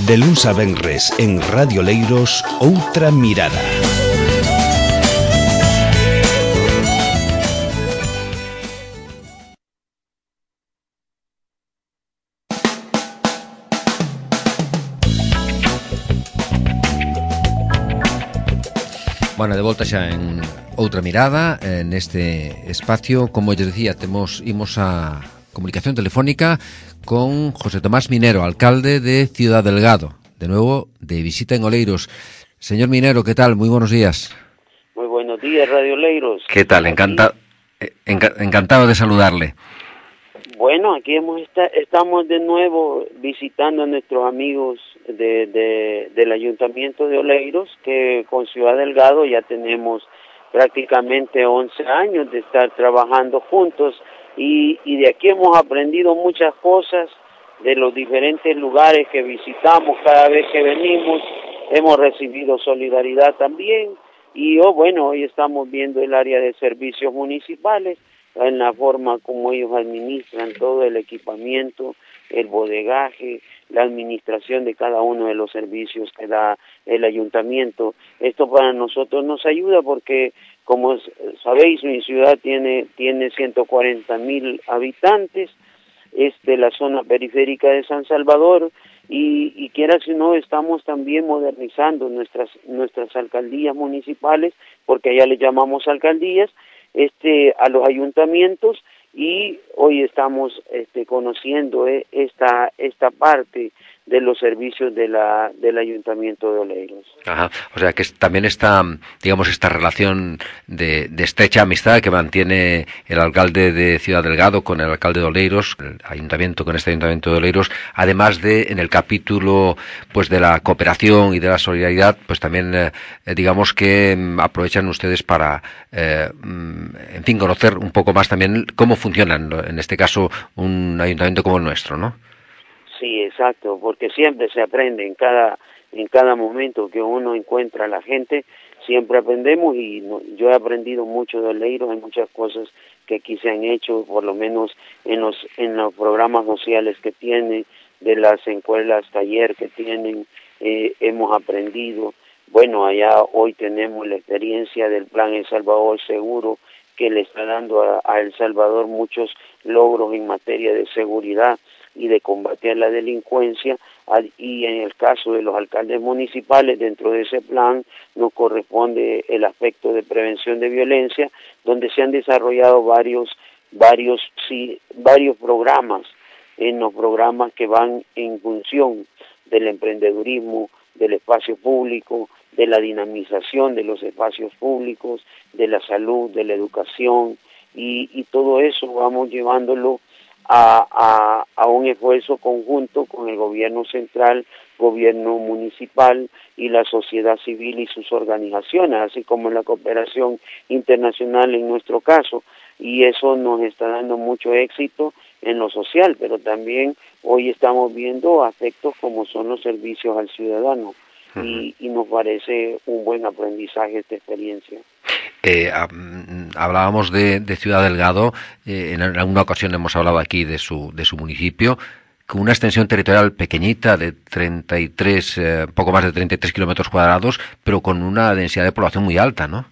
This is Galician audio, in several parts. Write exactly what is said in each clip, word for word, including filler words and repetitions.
De luns a venres en Radio Leiros, Outra Mirada. Bueno, de volta xa en Outra Mirada, en este espacio, como yo decía, temos imos a comunicación telefónica con José Tomás Minero, alcalde de Ciudad Delgado, de nuevo de visita en Oleiros. Señor Minero, ¿qué tal? Muy buenos días. Muy buenos días, Radio Oleiros. ¿Qué tal? Encanta, enca, encantado de saludarle. Bueno, aquí hemos está, estamos de nuevo visitando a nuestros amigos de, de, del Ayuntamiento de Oleiros, que con Ciudad Delgado ya tenemos prácticamente once años de estar trabajando juntos y, y de aquí hemos aprendido muchas cosas de los diferentes lugares que visitamos cada vez que venimos. Hemos recibido solidaridad también y oh, bueno, hoy estamos viendo el área de servicios municipales, en la forma como ellos administran todo el equipamiento, el bodegaje, la administración de cada uno de los servicios que da el ayuntamiento. Esto para nosotros nos ayuda porque, como sabéis, mi ciudad tiene tiene ciento cuarenta mil habitantes, es de la zona periférica de San Salvador y, y quiera si no, estamos también modernizando nuestras nuestras alcaldías municipales, porque allá le llamamos alcaldías, este a los ayuntamientos, y hoy estamos este conociendo eh, esta esta parte de los servicios de la del Ayuntamiento de Oleiros. Ajá. O sea que también está, digamos, esta relación de, de estrecha amistad que mantiene el alcalde de Ciudad Delgado con el alcalde de Oleiros, el ayuntamiento con este ayuntamiento de Oleiros, además de en el capítulo pues de la cooperación y de la solidaridad, pues también eh, digamos que mm, aprovechan ustedes para eh, en fin, conocer un poco más también cómo funcionan, en este caso, un ayuntamiento como el nuestro, ¿no? Sí, exacto, porque siempre se aprende en cada en cada momento que uno encuentra a la gente, siempre aprendemos y no, yo he aprendido mucho de Oleiros, hay muchas cosas que aquí se han hecho, por lo menos en los en los programas sociales que tienen, de las escuelas, taller que tienen, eh, hemos aprendido. Bueno, allá hoy tenemos la experiencia del Plan El Salvador Seguro, que le está dando a, a El Salvador muchos logros en materia de seguridad y de combatir la delincuencia, y en el caso de los alcaldes municipales, dentro de ese plan nos corresponde el aspecto de prevención de violencia, donde se han desarrollado varios varios sí, varios programas, en los programas que van en función del emprendedurismo, del espacio público, de la dinamización de los espacios públicos, de la salud, de la educación, y, y todo eso vamos llevándolo A, a, a un esfuerzo conjunto con el gobierno central, gobierno municipal y la sociedad civil y sus organizaciones, así como la cooperación internacional en nuestro caso, y eso nos está dando mucho éxito en lo social, pero también hoy estamos viendo aspectos como son los servicios al ciudadano, uh-huh. y, y nos parece un buen aprendizaje esta experiencia. Eh, um, hablábamos de, de Ciudad Delgado, eh, en alguna ocasión hemos hablado aquí de su de su municipio, con una extensión territorial pequeñita de treinta y tres, eh, poco más de treinta y tres kilómetros cuadrados, pero con una densidad de población muy alta, ¿no?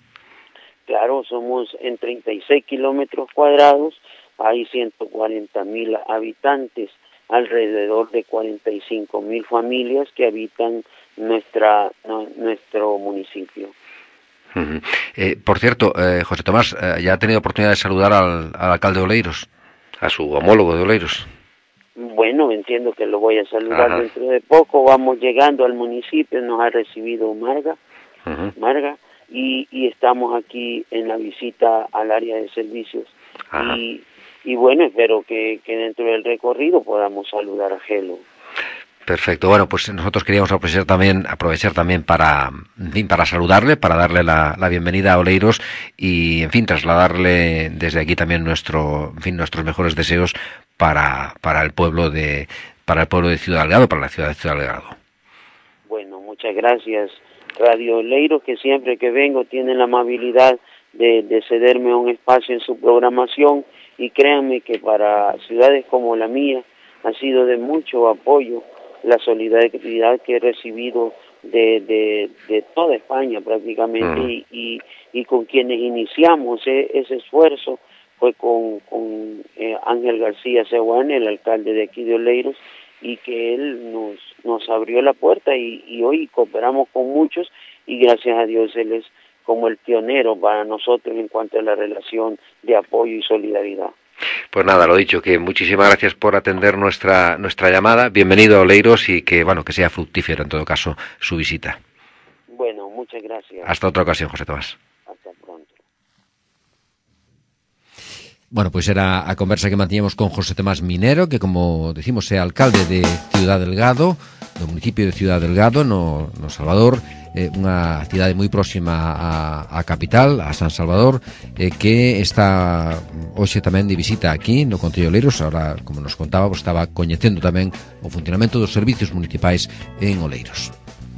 Claro, somos en treinta y seis kilómetros cuadrados, hay ciento cuarenta mil habitantes, alrededor de cuarenta y cinco mil familias que habitan nuestra no, nuestro municipio. Uh-huh. Eh, por cierto, eh, José Tomás, eh, ¿ya ha tenido oportunidad de saludar al, al alcalde de Oleiros, a su homólogo de Oleiros? Bueno, entiendo que lo voy a saludar. Ajá. Dentro de poco. Vamos llegando al municipio, nos ha recibido Marga, uh-huh. Marga, y, y estamos aquí en la visita al área de servicios. Y, y bueno, espero que, que dentro del recorrido podamos saludar a Gelo. Perfecto. Bueno, pues nosotros queríamos aprovechar también, aprovechar también para, en fin, para saludarle, para darle la, la bienvenida a Oleiros y, en fin, trasladarle desde aquí también nuestro, en fin, nuestros mejores deseos para, para el pueblo de, para el pueblo de Ciudad Delgado, para la ciudad de Ciudad Delgado. Bueno, muchas gracias, Radio Oleiros, que siempre que vengo tienen la amabilidad de, de cederme un espacio en su programación, y créanme que para ciudades como la mía ha sido de mucho apoyo la solidaridad que he recibido de, de, de toda España prácticamente, uh-huh. y, y, y con quienes iniciamos ese, ese esfuerzo fue con, con eh, Ángel García Seguán, el alcalde de aquí de Oleiros, y que él nos, nos abrió la puerta y, y hoy cooperamos con muchos y gracias a Dios él es como el pionero para nosotros en cuanto a la relación de apoyo y solidaridad. Pues nada, lo dicho, que muchísimas gracias por atender nuestra nuestra llamada. Bienvenido a Oleiros y que bueno que sea fructífero en todo caso su visita. Bueno, muchas gracias. Hasta otra ocasión, José Tomás. Hasta pronto. Bueno, pues era a conversa que mantíamos con José Tomás Minero, que como decimos é alcalde de Ciudad Delgado, do municipio de Ciudad Delgado, no, no Salvador, eh, unha cidade moi próxima a, a capital, a San Salvador, eh, que está hoxe tamén de visita aquí no Concello de Oleiros. Ahora, como nos contaba, pues, estaba coñecendo tamén o funcionamento dos servicios municipais en Oleiros.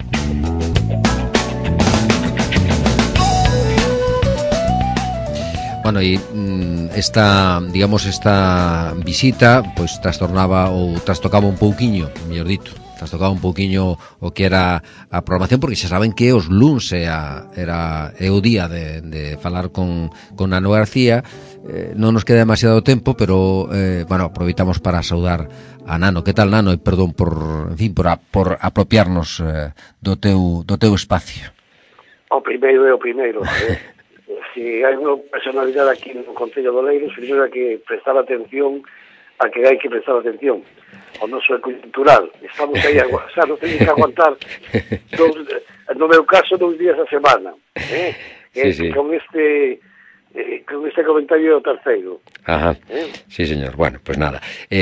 Bueno, e esta, digamos, esta visita pois trastornaba ou trastocaba un pouquiño, mellor dito, trastocaba un pouquiño o que era a programación, porque xa saben que os luns era, era é o día de, de falar con, con Nano García. Eh, non nos queda demasiado tempo, pero eh, bueno, aproveitamos para saudar a Nano. Que tal, Nano? E perdón por, en fin, por, a, por apropiarnos eh, do teu do teu espacio. O primeiro é o primeiro, eh? Se hai unha personalidade aquí no Concello de Oleiros, primeiro hai que prestar atención a que hai que prestar atención ao noso cultural. Estamos aí, a, xa non teñen que aguantar dos, no meu caso, dous días a semana, eh? Sí, eh, sí. Con este eh, con este comentario terceiro. Ajá, eh? Sí, señor. Bueno, pues nada.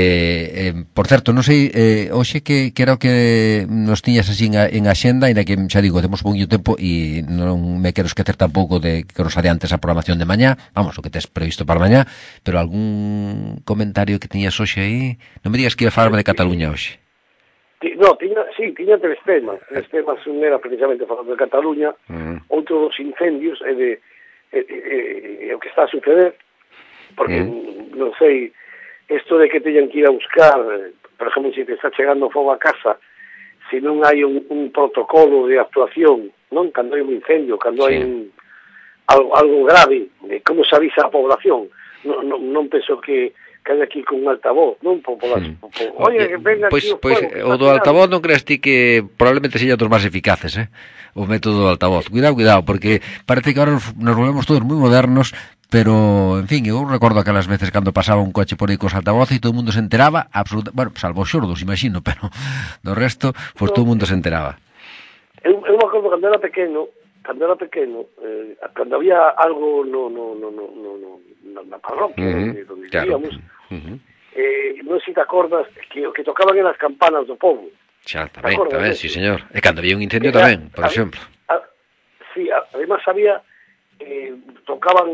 Eh, eh, por certo, non sei, eh, hoxe que, que era o que nos tiñas así en, a, en axenda, e na que, xa digo, temos pouquinho tempo e non me quero esquecer tampouco de que nos adiantes a programación de mañá, vamos, o que tes previsto para mañá, pero algún comentario que tiñas hoxe aí? Non me digas que iba a falarme de Cataluña hoxe. No, tiña, sí, tiña tres temas. Tres temas, un era precisamente falando de Cataluña, uh-huh. outro dos incendios e de e, e, e, o que está a suceder, porque mm. non sei, isto de que teñan que ir a buscar, por exemplo, se te está chegando fogo a casa, se non hai un, un protocolo de actuación, non? Cando hai un incendio, cando sí. hai un, algo, algo grave, de como se avisa a población. Non, non, non penso que que hai aquí con un altavoz, non? Por, por las, mm. por, oye, que venga pois, aquí o pois, fuego. O do altavoz non crees ti que probablemente seña dos máis eficaces, eh? O método do altavoz. Cuidado, cuidado, porque parece que ahora nos, nos volvemos todos moi modernos, pero, en fin, eu recordo aquelas veces cando pasaba un coche por aí cos altavoces e todo o mundo se enteraba, absoluta, bueno, salvo os xordos, imagino, pero do resto, pois pues, no. todo o mundo se enteraba. Eu, eu me acordo cando era pequeno, cando era pequeno, eh, cando había algo no, no, no, no, no, no na parroquia, uh-huh, eh, donde claro. vivíamos, uh-huh. eh, non sei se te acordas que o que tocaban eran as campanas do povo. Xa, tamén, tamén, sí, señor. E cando había un incendio era, tamén, por a, exemplo. A, sí, a, además había eh, tocaban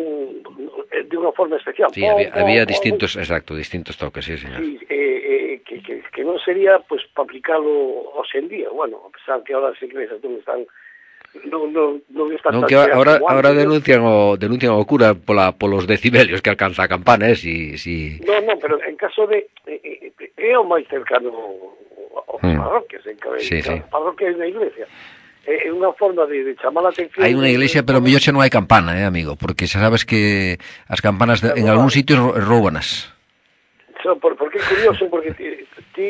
de unha forma especial. Sí, había, pom, había pom, distintos, pom, exacto, distintos toques, sí, señor. Sí, eh, eh, que, que, que non sería, pues, para aplicarlo hoxe en día. Bueno, a pesar que ahora as iglesias non están non non non está non que ahora ahora denuncian o denuncian o cura pola polos decibelios que alcanza a campana, eh, si si No, no, pero en caso de eh, eh, é o máis cercano aos mm. parroquias, en cada sí, sí. parroquia e na iglesia. É unha forma de, de chamar a atención. Hai unha iglesia, pero mellor xa non hai campana, eh, amigo, porque xa sabes que as campanas de, en algún sitio roubanas. So, por, porque é curioso, porque ti, ti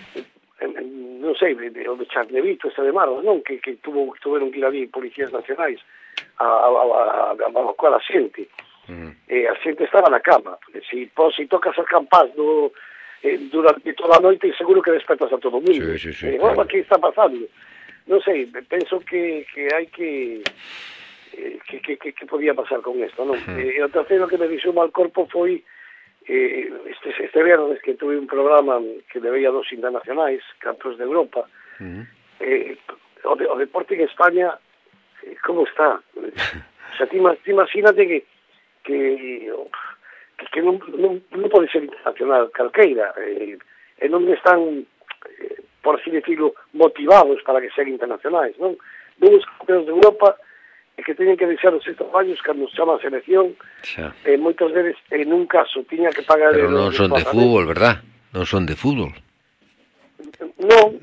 non sei, de, de, de Charnevito, ese de Marra, non? Que, que tuvo, tuveron que ir ali policías nacionais a, a, a, a, a evacuar a xente. Mm. Eh, a xente estaba na cama. Si, po, si tocas as campás no, eh, durante toda a noite, seguro que despertas a todo o mundo. Sí, sí, sí, eh, claro. Que está pasando? Non sei, penso que, que hai que, eh, que, que, que, que podía pasar con isto, non? Mm. Eh, e o terceiro que me dixo mal corpo foi Eh, este, este viernes que tuve un programa que debía dos internacionais, campeóns de Europa. Uh-huh. eh, o, de, o deporte en España, eh, como está? O sea, ti, ti imagínate que que, que, que non, non, non pode ser internacional calqueira, eh, e non están, eh, por así decirlo, motivados para que sean internacionais, non? Dous campeóns de Europa e que teñen que deixar os seus traballos cando nos chama a selección, e eh, moitas veces, en un caso, tiña que pagar... Pero non son de fútbol, verdad? Non son de fútbol. Non,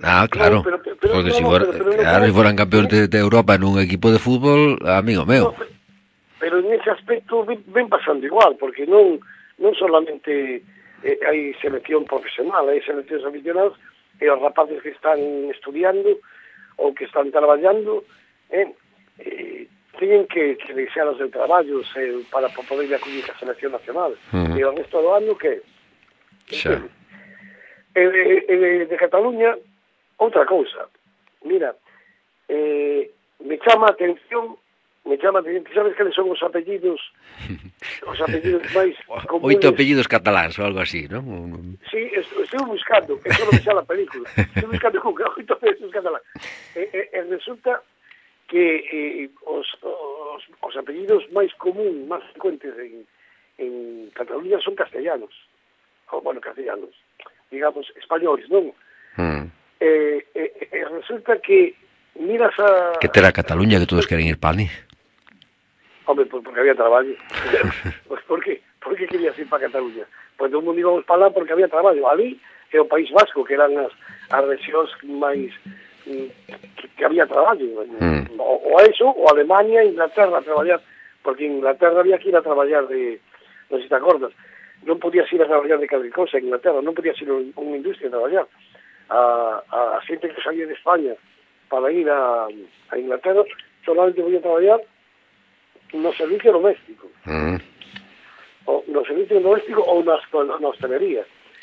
Ah, claro. No, pero, pero, pero, porque no, si, no, fuera, pero, pero, claro, no, si fueran campeones de, de Europa en un equipo de fútbol, amigo meu. No, pero en ese aspecto ven, ven pasando igual, porque non non solamente eh, hai selección profesional, hai seleccións aficionadas, e os rapaces que están estudiando ou que están traballando, eh, eh, teñen que, que deixar os seus traballos eh, para, para poder acudir a selección nacional. Uh-huh. E o resto do ano que... Xa. E de, de, de Cataluña, outra cousa. Mira, eh, me chama a atención me chama a atención, sabes que son os apellidos os apellidos máis comunes? Oito apellidos cataláns ou algo así, non? Sí, estou, estou buscando, que só non me xa a película, estou buscando con oito apellidos cataláns. E, e, e resulta que eh, os, os, os apellidos máis común, máis frecuentes en, en Cataluña son castellanos, ou, bueno, castellanos, digamos, españoles, non? Mm. E, e, e resulta que miras a... Que terá Cataluña que todos queren ir para ali? Hombre, pues porque había traballo. Pues por que? Por que querías ir para Cataluña? Pues todo o mundo íbamos para lá porque había traballo. Ali é o País Vasco, que eran as, as regións máis que, que había traballo. Mm. O, o eso, o Alemania, Inglaterra a traballar, porque en Inglaterra había que ir a traballar de, non sei se te acordas, non podías ir a traballar de calquer cosa en Inglaterra, non podías ir a unha industria a traballar. A, a, a xente que salía de España para ir a, a Inglaterra solamente podía traballar no servicio doméstico. Mm. O no servicio doméstico ou na, na hostelería.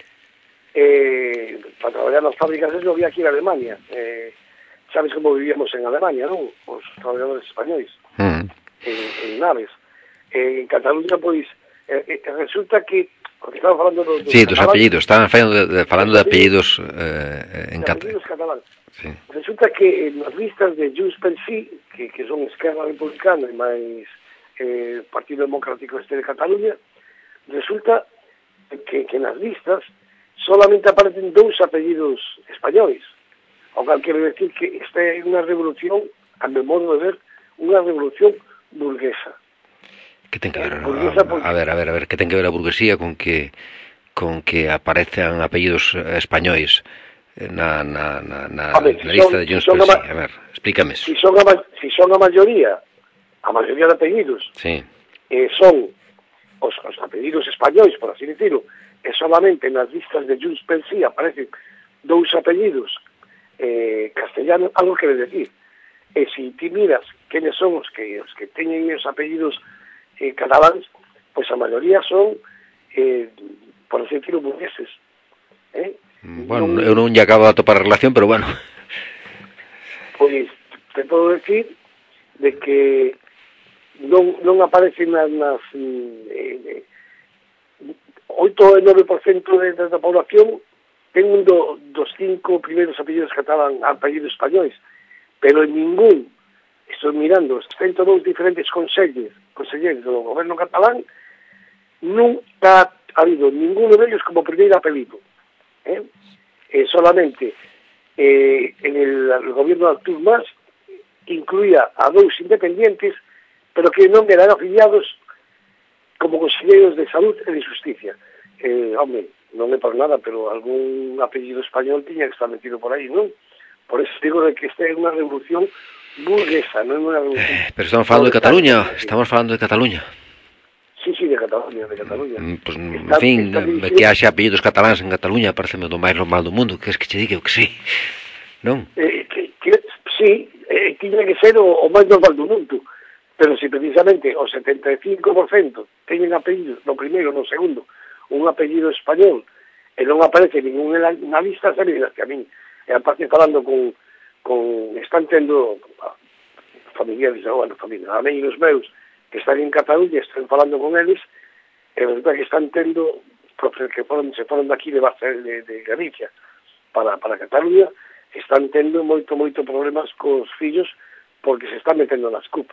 Eh, para traballar nas fábricas eso había que ir a Alemania. Eh, sabes como vivíamos en Alemania, non? Os traballadores españois. Mm. En, en naves. Eh, en Cataluña, pois, eh, eh, resulta que porque estaba falando do, do sí, dos apellidos, estaban falando de, de, falando de apellidos eh, en catalán. catalán. Sí. Resulta que en as listas de Junts pel Sí, que, que son Esquerra Republicana e máis eh, Partido Democrático Este de Cataluña, resulta que, que nas listas solamente aparecen dous apellidos españois, o cal quere decir que esta é unha revolución, a meu modo de ver, unha revolución burguesa. Que ten que ver, a, a ver, a ver, a ver, que ten que ver a burguesía con que con que aparezcan apellidos españois na, na, na, na, ver, na si lista son, de Junts si pel Sí. A ver, explícame eso. Si son a, si son a maioría, a maioría de apellidos, sí. eh, son os, os apellidos españois, por así decirlo, e solamente nas listas de Junts pel Sí aparecen dous apellidos eh, castellanos, algo quere decir. E se ti miras quenes son os que os que teñen os apellidos eh, cataláns, pois a maioría son, eh, por así decirlo, burgueses. Eh? Bueno, non, eu non lle acabo de atopar a relación, pero bueno. Pois, te podo decir de que non, non aparecen nas, nas eh, oito e nove por cento de, de, da población ten un do, dos cinco primeiros apellidos catalán, apellidos españois, pero en ningún, estou mirando os ciento dous diferentes consellos conselleiros do goberno catalán, nunca ha habido ninguno de ellos como primeiro apelido. ¿eh? Eh, solamente eh, en el, el gobierno de Artur Mas incluía a dous independientes, pero que non eran afiliados como conselleiros de salud e de justicia. Eh, hombre, non é por nada, pero algún apellido español tiña que estar metido por aí, non? Por eso digo de que esta é unha revolución burguesa, non é unha revolución... Eh, pero estamos falando de Cataluña, estamos falando de Cataluña. Sí, sí, de Cataluña, de Cataluña. Pues, en está, fin, está que haxa apellidos cataláns en Cataluña pareceme do máis normal do mundo, que es que che diga que sí, non? Eh, que, que, sí, eh, tiña que ser o, o máis normal do mundo, pero se si precisamente o setenta e cinco por cento teñen apellidos, no primeiro, no segundo, un apellido español, e non aparece ningún na lista, sabe que a min, e aparte falando con, con están tendo familiares, bueno, familia, amigos meus, que están en Cataluña, están falando con eles, e resulta que están tendo, que foron, se foron daqui de, de, de Galicia para, para Cataluña, están tendo moito, moito problemas cos fillos porque se están metendo nas C U P.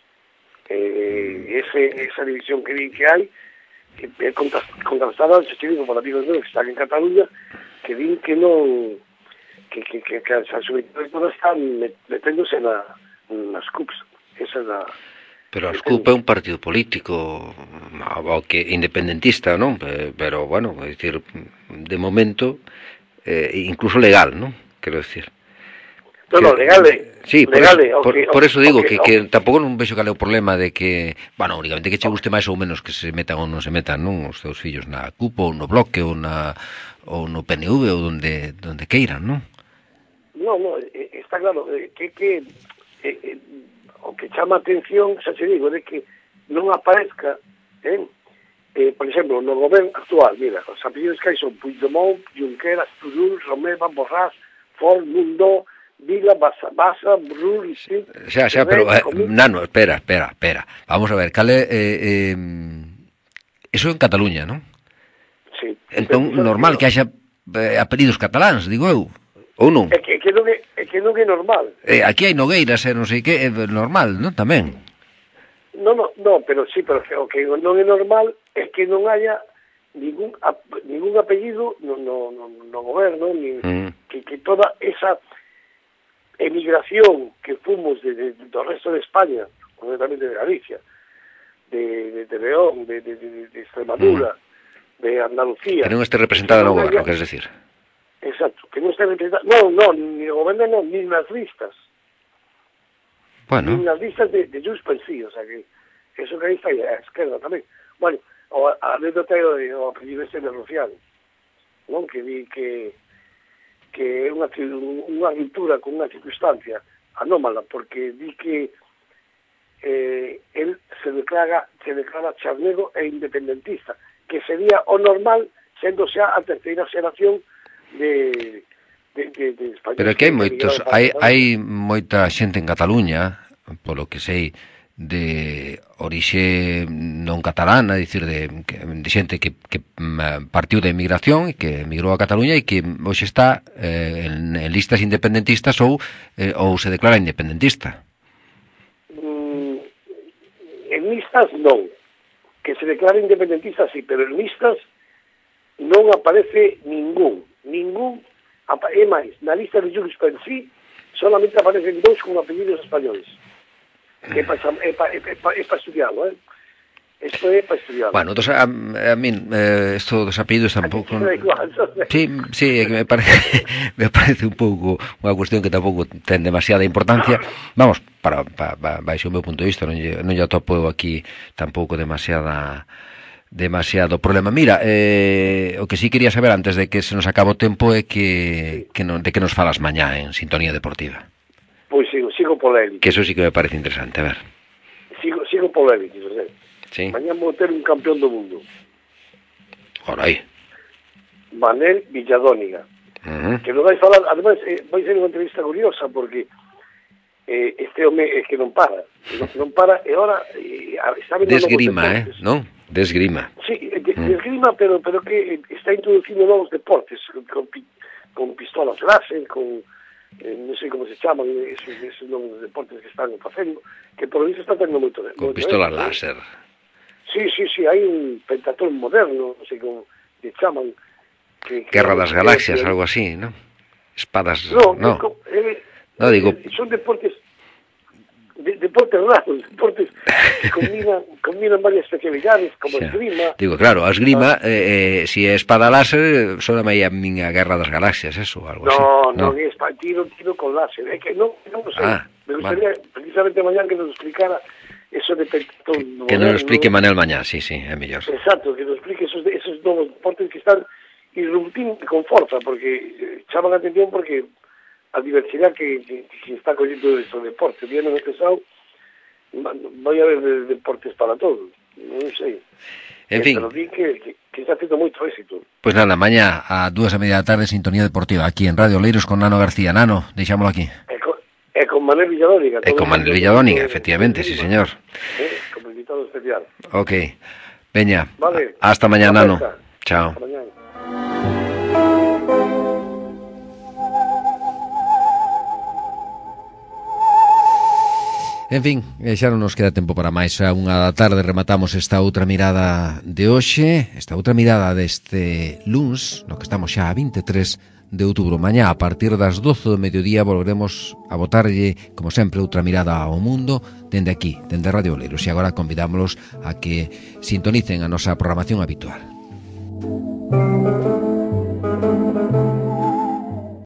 Eh, ese, esa división que vi que hai, que é contrastada, se digo por amigos meus que están en Cataluña, que din que non, que, que, que, que as subvenciones todas están meténdose na, nas C U Ps. Esa é a... Pero a C U P é un partido político o que independentista, non? Pero, bueno, é dicir, de momento, eh, incluso legal, non? quero decir. No, no, legale. Sí, por, legale, eso, okay, por, por eso digo okay, que, okay. que tampouco non vexo cal é o problema de que, bueno, únicamente que che guste máis ou menos que se metan ou non se metan, non, os teus fillos na C U P ou no Bloque ou na ou no P N V ou donde donde queiran, non? No, no, está claro que que eh, eh, o que chama atención, xa se digo, de que non aparezca, eh, eh, por exemplo, no goberno actual, mira, os apellidos que hai son Puigdemont, Junqueras, Turull, Romeva, Borràs, Ford, Mundó, Vila, Basa, Basa, Brul, sí, Xa, xa, pero, eh, Nano, espera, espera, espera. Vamos a ver, cale, eh, eh, eso en Cataluña, non? Sí. Entón, normal que haxa eh, apelidos cataláns, digo eu, ou non? É que, que non é, é que non é normal. Eh, aquí hai Nogueiras e non sei que, é normal, non? Tamén. No, no, no, pero sí, pero o que non é normal é que non haya ningún ningún apellido no, no, no, no goberno, ni, mm. que, que toda esa emigración que fomos de, de, do resto de España, concretamente de Galicia, de, de, de León, de, de, de, de Extremadura, mm. de Andalucía... Que non este representada no goberno, queres decir? Exacto, que non este representada... No, no, ni o goberno non, ni nas listas. Bueno. Ni nas listas de, de Junts pel Sí, o sea que eso que aí está a esquerda tamén. Bueno, o, a anécdota é o apellido este de Rufián, non? Que di que que é unha, unha ruptura con unha circunstancia anómala, porque di que eh, él se declara, se declara charnego e independentista, que sería o normal sendo xa a terceira xeración de, de, de, de españoles. Pero que hai moitos, hai, hai moita xente en Cataluña, polo que sei, de orixe non catalana, dicir, de, de xente que, que partiu da emigración e que emigrou a Cataluña e que hoxe está eh, en, en listas independentistas ou eh, ou se declara independentista. Mm, en listas non, que se declara independentista sí, pero en listas non aparece ningún, ningún, é máis, na lista de Junts pel Sí solamente aparecen dous con apellidos españoles. É para é pa, é pa, é pa estudiarlo, eh? Isto é para estudiarlo. Bueno, entonces, a, a min, eh, esto dos apellidos tampouco... Igual, sí, sí, é que me parece, me parece un pouco unha cuestión que tampouco ten demasiada importancia. Vamos, para, para, para baixo o meu punto de vista, non lle, non lle atopo aquí tampouco demasiada... demasiado problema. Mira, eh, o que sí quería saber antes de que se nos acabe o tempo é que, que no, de que nos falas mañá en Sintonía Deportiva. Pois sigo, sigo polémico. Que eso sí que me parece interesante, a ver. Sigo, sigo polémico, José. Sí. Mañá vou ter un campeón do mundo. Ora aí. Manel Villadóniga. Uh-huh. Que non vai falar, además, eh, vai ser unha entrevista curiosa, porque eh, este home é que non para. Non, non para, e ora... Eh, está de esgrima, eh, non? De esgrima. Sí, de, de esgrima, pero, pero que está introducindo novos deportes, con, con, con pistolas láser, con... Eh, non sei como se chaman esos, esos novos deportes que están facendo, que por iso está tendo moito de con pistolas eh, láser. Sí, sí, sí, hai un pentatón moderno, non sei como se chaman que, que Guerra das Galaxias, que, algo así, ¿no? Espadas, no, no. Eh, no digo, eh, son deportes de, deportes raros, deportes que combinan, combinan varias especialidades, como sí. Esgrima. Digo, claro, a esgrima, ah. eh, eh, si é espada láser, só me a miña Guerra das Galaxias, eso, algo no, así. No, non, é tiro, tiro con láser. É que non, non sei, ah, me gustaría, vale. Precisamente mañana que nos explicara eso de pentatón. Que, que nos explique Manel mañá, sí, sí, é mellor. Exacto, que nos explique esos, esos novos deportes que están irrumpindo con forza, porque chaman a atención porque a diversidade que, que, que está collendo estes deportes. Bien no pesado, vai haber de, deportes para todos, non sei. En fin. Pero di que, que, que está tendo moito éxito. Pois pues nada, mañá a dúas e media da tarde Sintonía Deportiva, aquí en Radio Oleiros con Nano García. Nano, deixámolo aquí. E con, e con Manel Villadóniga. E con Manel Villadóniga, efectivamente, sí, señor. Eh, como invitado especial. Ok. Veña, vale. Hasta mañá, Nano. Chao. Hasta mañá. En fin, xa non nos queda tempo para máis. A unha da tarde rematamos esta outra mirada de hoxe, esta outra mirada deste luns, no que estamos xa a vinte e tres de outubro. Mañá, a partir das doce do mediodía, volveremos a botarlle, como sempre, outra mirada ao mundo dende aquí, dende Radio Oleiros. E agora convidámolos a que sintonicen a nosa programación habitual.